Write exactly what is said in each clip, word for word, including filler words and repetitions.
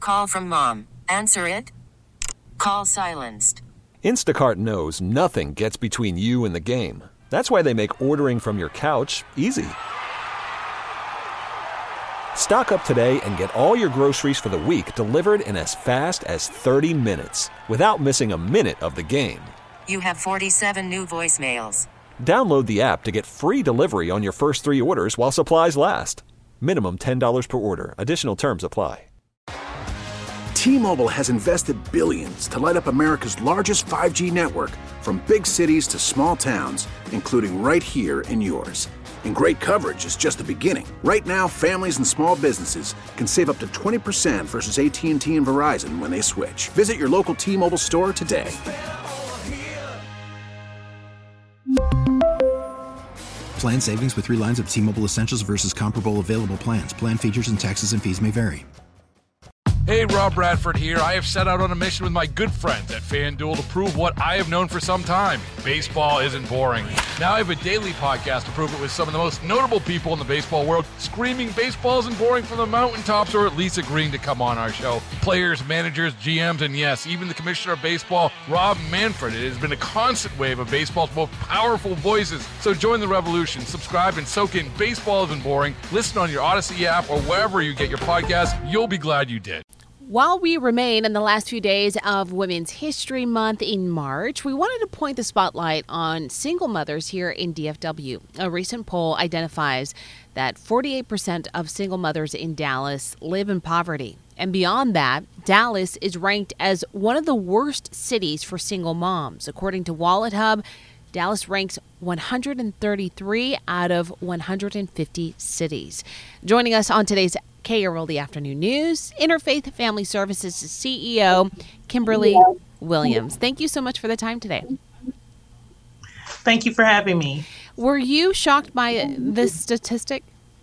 Call from mom. Answer it. Call silenced. Instacart knows nothing gets between you and the game. That's why they make ordering from your couch easy. Stock up today and get all your groceries for the week delivered in as fast as thirty minutes without missing a minute of the game. You have forty-seven new voicemails. Download the app to get free delivery on your first three orders while supplies last. Minimum ten dollars per order. Additional terms apply. T-Mobile has invested billions to light up America's largest five G network, from big cities to small towns, including right here in yours. And great coverage is just the beginning. Right now, families and small businesses can save up to twenty percent versus A T and T and Verizon when they switch. Visit your local T-Mobile store today. Plan savings with three lines of T-Mobile Essentials versus comparable available plans. Plan features and taxes and fees may vary. Hey, Rob Bradford here. I have set out on a mission with my good friends at FanDuel to prove what I have known for some time. Baseball isn't boring. Now I have a daily podcast to prove it with some of the most notable people in the baseball world, screaming baseball isn't boring from the mountaintops, or at least agreeing to come on our show. Players, managers, G Ms, and yes, even the commissioner of baseball, Rob Manfred. It has been a constant wave of baseball's most powerful voices. So join the revolution. Subscribe and soak in Baseball Isn't Boring. Listen on your Odyssey app or wherever you get your podcasts. You'll be glad you did. While we remain in the last few days of Women's History Month in March, we wanted to point the spotlight on single mothers here in D F W. A recent poll identifies that forty-eight percent of single mothers in Dallas live in poverty. And beyond that, Dallas is ranked as one of the worst cities for single moms. According to WalletHub, Dallas ranks one hundred thirty-three out of one hundred fifty cities. Joining us on today's K R L D Afternoon News, Interfaith Family Services C E O, Kimberly Williams. Thank you so much for the time today. Thank you for having me. Were you shocked by this statistic?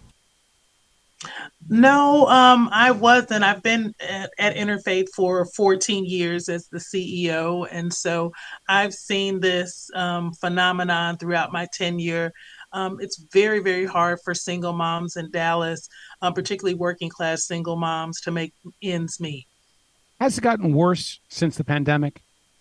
No, um, I wasn't. I've been at, at Interfaith for fourteen years as the C E O, and so I've seen this um, phenomenon throughout my tenure. Um, it's very, very hard for single moms in Dallas, um, particularly working class single moms, to make ends meet. Has it gotten worse since the pandemic?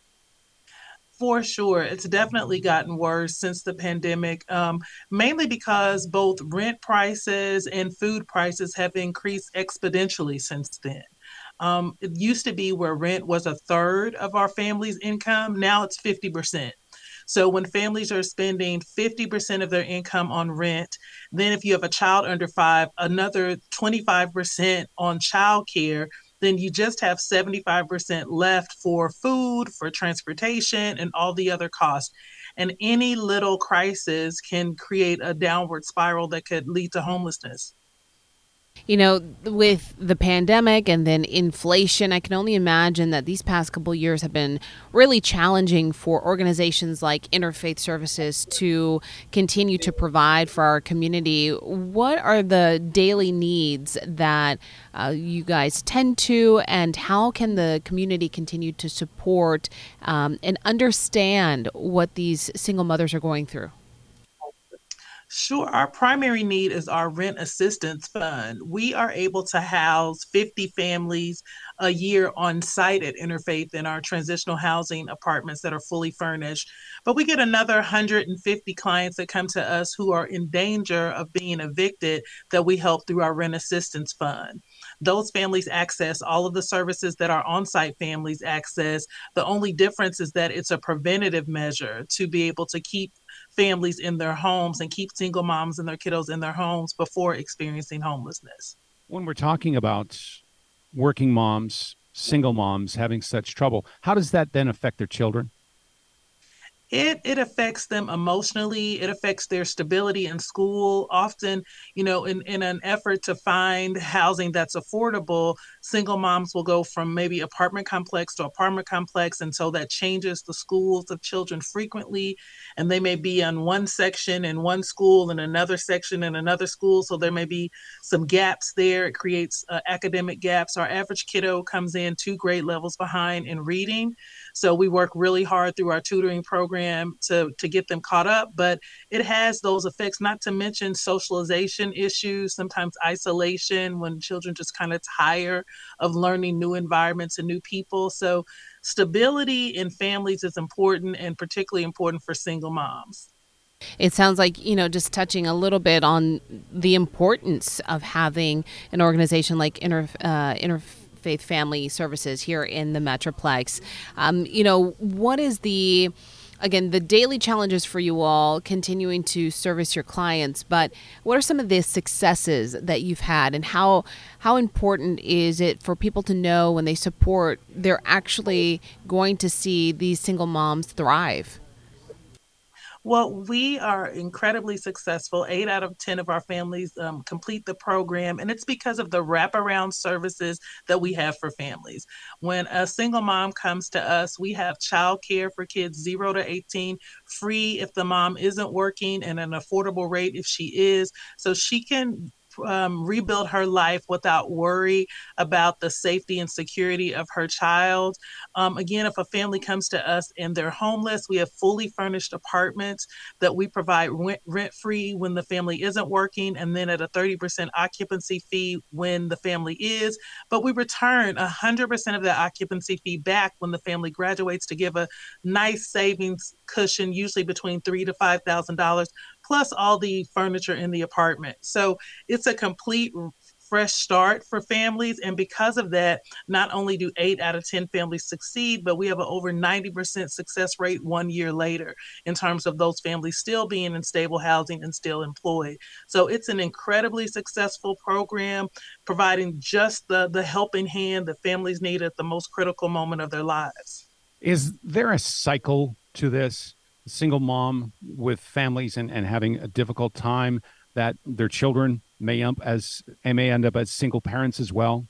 For sure. It's definitely gotten worse since the pandemic, um, mainly because both rent prices and food prices have increased exponentially since then. Um, it used to be where rent was a third of our family's income. Now it's fifty percent. So when families are spending fifty percent of their income on rent, then if you have a child under five, another twenty-five percent on childcare, then you just have seventy-five percent left for food, for transportation, and all the other costs. And any little crisis can create a downward spiral that could lead to homelessness. You know, with the pandemic and then inflation, I can only imagine that these past couple of years have been really challenging for organizations like Interfaith Services to continue to provide for our community. What are the daily needs that uh, you guys tend to, and how can the community continue to support um, and understand what these single mothers are going through? Sure. Our primary need is our rent assistance fund. We are able to house fifty families a year on site at Interfaith in our transitional housing apartments that are fully furnished. But we get another one hundred fifty clients that come to us who are in danger of being evicted that we help through our rent assistance fund. Those families access all of the services that our on-site families access. The only difference is that it's a preventative measure to be able to keep families in their homes and keep single moms and their kiddos in their homes before experiencing homelessness. When we're talking about working moms, single moms having such trouble, how does that then affect their children? It it affects them emotionally. It affects their stability in school. Often, you know, in, in an effort to find housing that's affordable, single moms will go from maybe apartment complex to apartment complex. And so that changes the schools of children frequently. And they may be in one section in one school and another section in another school. So there may be some gaps there. It creates uh, academic gaps. Our average kiddo comes in two grade levels behind in reading. So we work really hard through our tutoring program to, to get them caught up, but it has those effects, not to mention socialization issues, sometimes isolation when children just kind of tire of learning new environments and new people. So stability in families is important, and particularly important for single moms. It sounds like, you know, just touching a little bit on the importance of having an organization like Inter, uh, Interfaith Family Services here in the Metroplex. Um, you know, what is the, again, the daily challenges for you all continuing to service your clients, but what are some of the successes that you've had, and how how important is it for people to know when they support, they're actually going to see these single moms thrive? Well, we are incredibly successful. Eight out of ten of our families um, complete the program, and it's because of the wraparound services that we have for families. When a single mom comes to us, we have childcare for kids zero to eighteen, free if the mom isn't working, and an affordable rate if she is, so she can Um, rebuild her life without worry about the safety and security of her child. Um, again, if a family comes to us and they're homeless, we have fully furnished apartments that we provide rent-free when the family isn't working, and then at a thirty percent occupancy fee when the family is. But we return one hundred percent of the occupancy fee back when the family graduates to give a nice savings cushion, usually between three thousand to five thousand dollars, plus all the furniture in the apartment. So it's a complete fresh start for families. And because of that, not only do eight out of ten families succeed, but we have an over ninety percent success rate one year later in terms of those families still being in stable housing and still employed. So it's an incredibly successful program, providing just the, the helping hand that families need at the most critical moment of their lives. Is there a cycle to this? Single mom with families and, and having a difficult time that their children may up as may end up as single parents as well?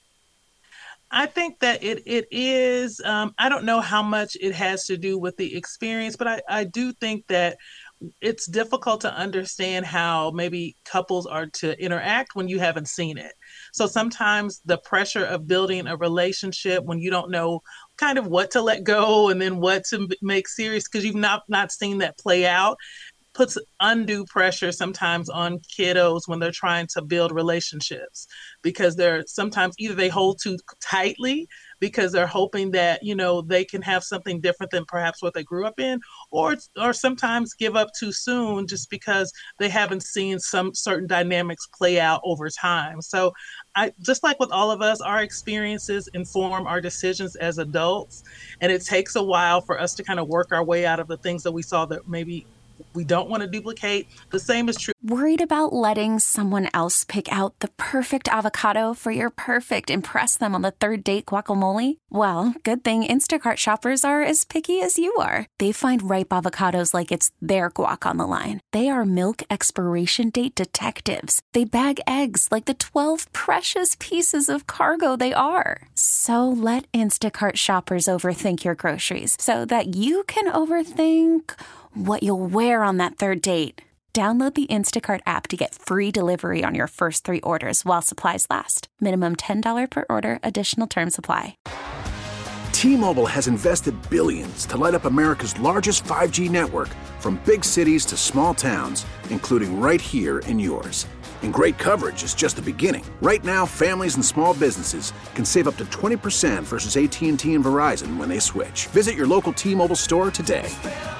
I think that it it is, um, I don't know how much it has to do with the experience, but I, I do think that it's difficult to understand how maybe couples are to interact when you haven't seen it. So sometimes the pressure of building a relationship when you don't know kind of what to let go and then what to make serious because you've not, not seen that play out, puts undue pressure sometimes on kiddos when they're trying to build relationships, because they're sometimes either they hold too tightly because they're hoping that, you know, they can have something different than perhaps what they grew up in, or or sometimes give up too soon just because they haven't seen some certain dynamics play out over time. So I just like with all of us, our experiences inform our decisions as adults, and it takes a while for us to kind of work our way out of the things that we saw that maybe we don't want to duplicate. The same is true. Worried about letting someone else pick out the perfect avocado for your perfect impress them on the third date guacamole? Well, good thing Instacart shoppers are as picky as you are. They find ripe avocados like it's their guac on the line. They are milk expiration date detectives. They bag eggs like the twelve precious pieces of cargo they are. So let Instacart shoppers overthink your groceries so that you can overthink what you'll wear on that third date. Download the Instacart app to get free delivery on your first three orders while supplies last. Minimum ten dollars per order. Additional terms apply. T-Mobile has invested billions to light up America's largest five G network, from big cities to small towns, including right here in yours. And great coverage is just the beginning. Right now, families and small businesses can save up to twenty percent versus A T and T and Verizon when they switch. Visit your local T-Mobile store today.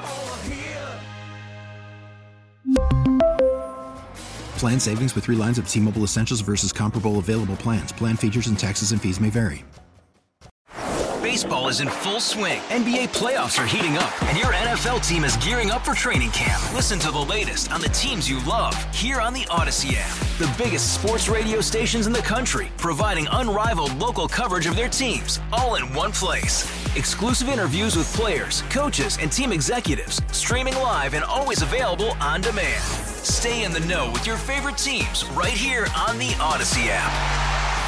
Plan savings with three lines of T-Mobile Essentials versus comparable available plans. Plan features and taxes and fees may vary. Baseball is in full swing. N B A playoffs are heating up, and your N F L team is gearing up for training camp. Listen to the latest on the teams you love here on the Odyssey app. The biggest sports radio stations in the country, providing unrivaled local coverage of their teams, all in one place. Exclusive interviews with players, coaches, and team executives, streaming live and always available on demand. Stay in the know with your favorite teams right here on the Odyssey app.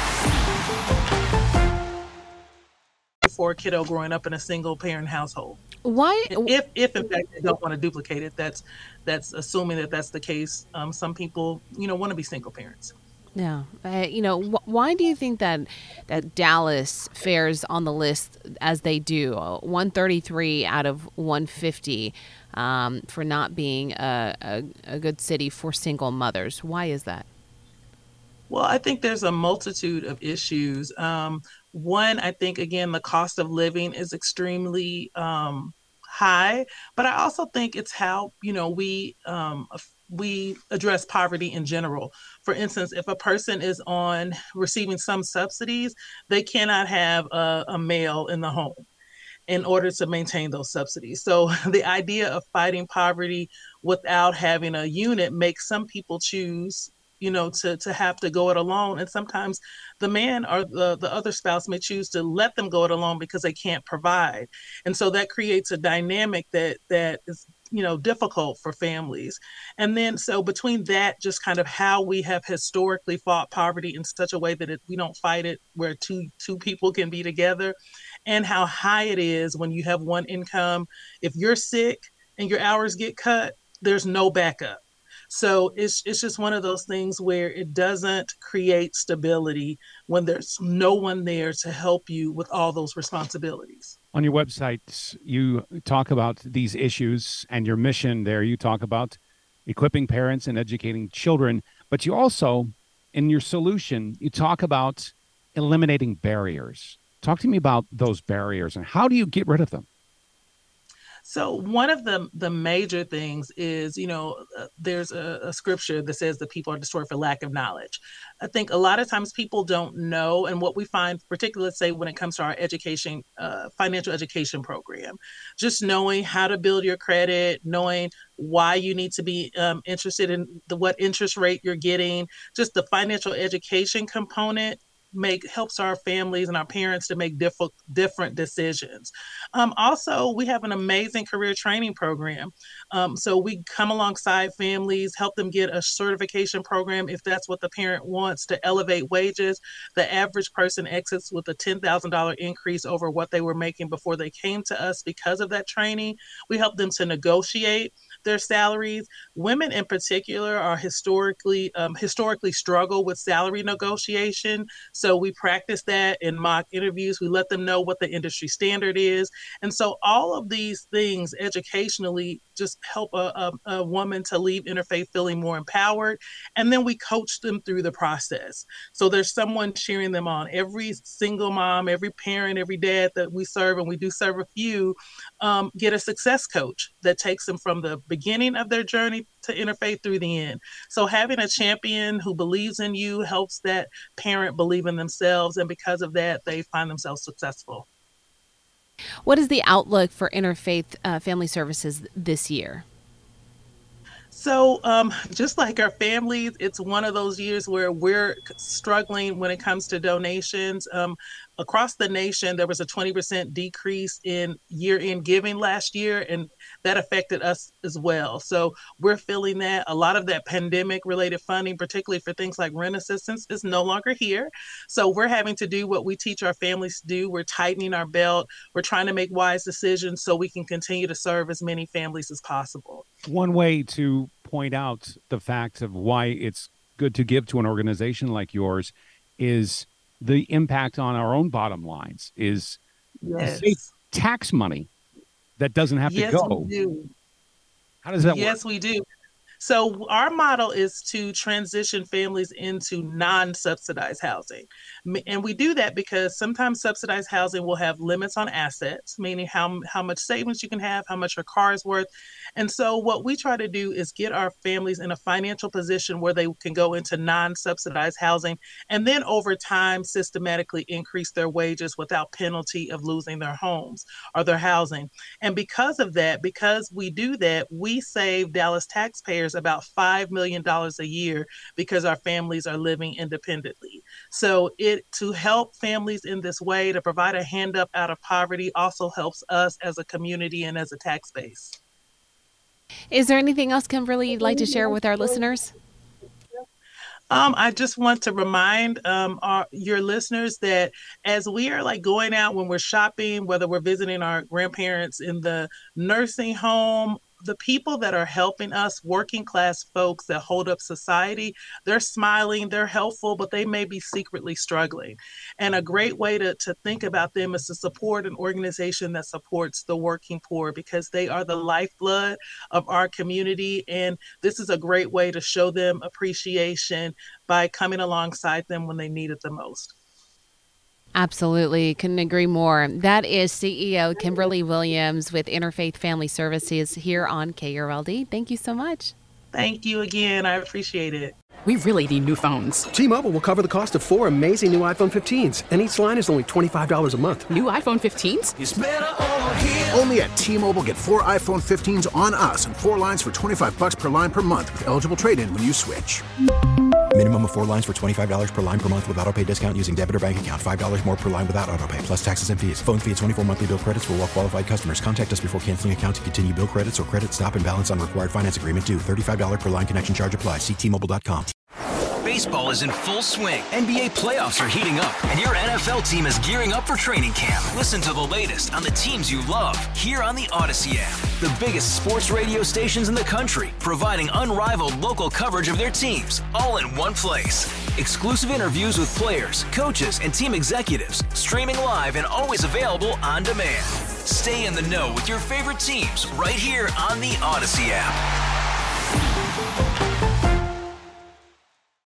For a kiddo growing up in a single parent household. Why? If, if in fact they don't want to duplicate it, that's that's assuming that that's the case. Um, some people, you know, want to be single parents. Yeah. Uh, you know, wh- why do you think that that Dallas fares on the list as they do? Uh, one thirty-three out of one fifty um, for not being a, a, a good city for single mothers. Why is that? Well, I think there's a multitude of issues. Um, one, I think, again, the cost of living is extremely um, high, but I also think it's how, you know, we um, we address poverty in general. For instance, if a person is on receiving some subsidies, they cannot have a, a male in the home in order to maintain those subsidies. So the idea of fighting poverty without having a unit makes some people choose, you know, to to have to go it alone. And sometimes the man or the, the other spouse may choose to let them go it alone because they can't provide. And so that creates a dynamic that that is, you know, difficult for families. And then so between that, just kind of how we have historically fought poverty in such a way that it, we don't fight it where two two people can be together, and how high it is when you have one income. If you're sick and your hours get cut, there's no backup. So it's it's just one of those things where it doesn't create stability when there's no one there to help you with all those responsibilities. On your website, you talk about these issues and your mission there. You talk about equipping parents and educating children, but you also, in your solution, you talk about eliminating barriers. Talk to me about those barriers and how do you get rid of them? So one of the the major things is, you know, uh, there's a, a scripture that says that people are destroyed for lack of knowledge. I think a lot of times people don't know, and what we find, particularly, let's say when it comes to our education, uh, financial education program, just knowing how to build your credit, knowing why you need to be um, interested in the what interest rate you're getting, just the financial education component make helps our families and our parents to make diff- different decisions. Um, also, we have an amazing career training program. Um, so we come alongside families, help them get a certification program if that's what the parent wants to elevate wages. The average person exits with a ten thousand dollars increase over what they were making before they came to us because of that training. We help them to negotiate their salaries. Women in particular are historically um, historically struggle with salary negotiation. So we practice that in mock interviews. We let them know what the industry standard is. And so all of these things educationally just help a, a, a woman to leave Interfaith feeling more empowered. And then we coach them through the process. So there's someone cheering them on. Every single mom, every parent, every dad that we serve, and we do serve a few, um, get a success coach that takes them from the beginning of their journey to Interfaith through the end. So having a champion who believes in you helps that parent believe in themselves. And because of that, they find themselves successful. What is the outlook for Interfaith uh, Family Services this year? So um, just like our families, it's one of those years where we're struggling when it comes to donations. Um, across the nation, there was a twenty percent decrease in year-end giving last year, and that affected us as well. So we're feeling that. A lot of that pandemic-related funding, particularly for things like rent assistance, is no longer here. So we're having to do what we teach our families to do. We're tightening our belt. We're trying to make wise decisions so we can continue to serve as many families as possible. One way to point out the fact of why it's good to give to an organization like yours is the impact on our own bottom lines is yes. tax money that doesn't have yes, to go. We do. How does that yes, work? Yes, we do. So our model is to transition families into non-subsidized housing. And we do that because sometimes subsidized housing will have limits on assets, meaning how, how much savings you can have, how much your car is worth. And so what we try to do is get our families in a financial position where they can go into non-subsidized housing and then over time systematically increase their wages without penalty of losing their homes or their housing. And because of that, because we do that, we save Dallas taxpayers about five million dollars a year because our families are living independently. So it to help families in this way, to provide a hand up out of poverty, also helps us as a community and as a tax base. Is there anything else, Kimberly, you'd like to share with our listeners? Um, I just want to remind um, our, your listeners that as we are like going out when we're shopping, whether we're visiting our grandparents in the nursing home the people that are helping us, working class folks that hold up society, they're smiling, they're helpful, but they may be secretly struggling. And a great way to, to think about them is to support an organization that supports the working poor, because they are the lifeblood of our community. And this is a great way to show them appreciation by coming alongside them when they need it the most. Absolutely. Couldn't agree more. That is C E O Kimberly Williams with Interfaith Family Services here on K R L D. Thank you so much. Thank you again. I appreciate it. We really need new phones. T-Mobile will cover the cost of four amazing new iPhone fifteens, and each line is only twenty-five dollars a month. New iPhone fifteens? It's better over here. Only at T-Mobile, get four iPhone fifteens on us and four lines for twenty-five dollars per line per month with eligible trade-in when you switch. Minimum of four lines for twenty-five dollars per line per month with autopay discount using debit or bank account. five dollars more per line without autopay, plus taxes and fees. Phone fee at twenty-four monthly bill credits for well-qualified customers. Contact us before canceling account to continue bill credits or credit stop and balance on required finance agreement due. thirty-five dollars per line connection charge applies. See T Mobile dot com. Baseball is in full swing. N B A playoffs are heating up, and your N F L team is gearing up for training camp. Listen to the latest on the teams you love here on the Odyssey app. The biggest sports radio stations in the country, providing unrivaled local coverage of their teams, all in one place. Exclusive interviews with players, coaches, and team executives, streaming live and always available on demand. Stay in the know with your favorite teams right here on the Odyssey app.